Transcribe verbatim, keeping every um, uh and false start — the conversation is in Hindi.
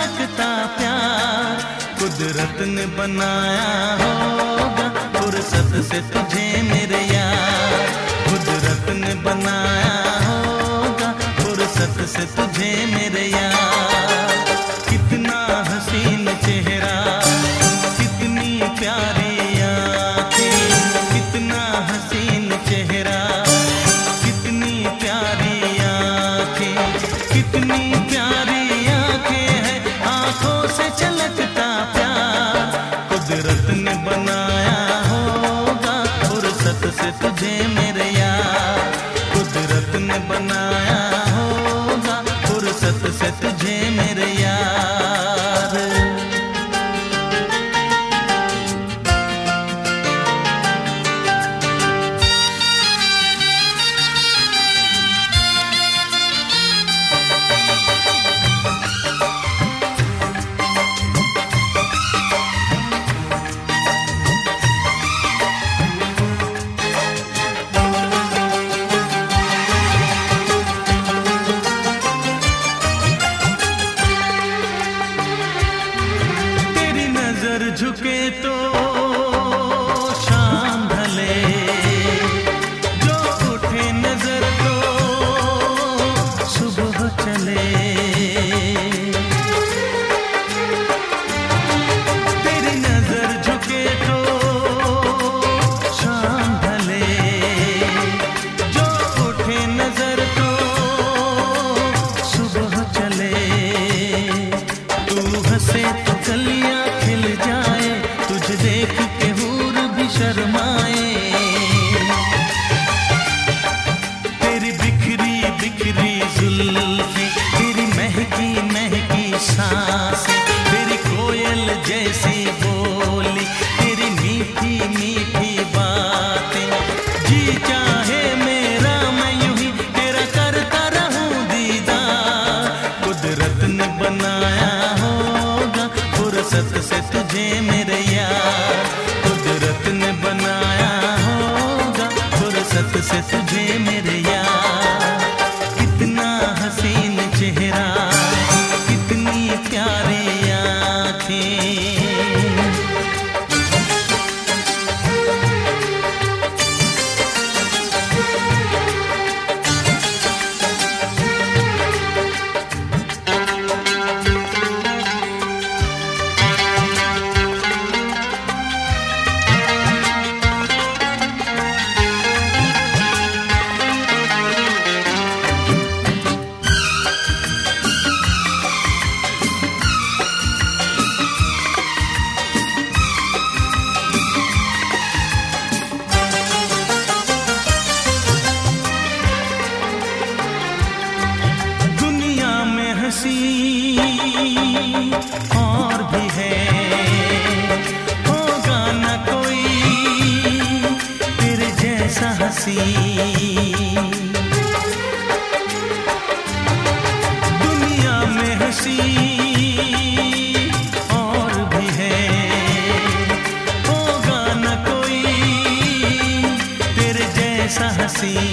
छलकता प्यार कुदरत ने बनाया होगा फुर्सत से तुझे मेरे यार। कुदरत ने बनाया होगा फुर्सत से तुझे मेरे यार। कितना हसीन चेहरा कितनी प्यारी आँखें, कितना हसीन चेहरा कितनी प्यारी आँखें, कितनी प्यारी आँखें हैं आँखों से छलकता प्यार कुदरत ने बनाया होगा फुर्सत से तुझे मेरे यार। कुदरत ने बनाया होगा फुर्सत से तुझे मेरे यार। झुके तो शाम ढले, जो उठे नजर तो सुबह चले। तेरी नजर झुके तो शाम ढले, जो उठे नजर तो सुबह चले। तू हंसे तो कलियां खिल जाए, तुझे देख के हूर भी शर्माए। तेरी बिखरी बिखरी जुल्फें, तेरी महकी महकी सांसें, तेरी कोयल जैसी बोली, तेरी मीठी मीठी बातें। जी चाहे मेरा मैं यूं ही तेरा करता रहूं दीदार। कुदरत ने बनाया होगा फुर्सत से तुझे मेरे यार। कुदरत ने बनाया होगा फुर्सत से तुझे मेरे यार। कितना हसीन चेहरा कितनी प्यारी आँखें। और भी है होगा न कोई तेरे जैसा हंसी। दुनिया में हंसी और भी है होगा न कोई तेरे जैसा हंसी।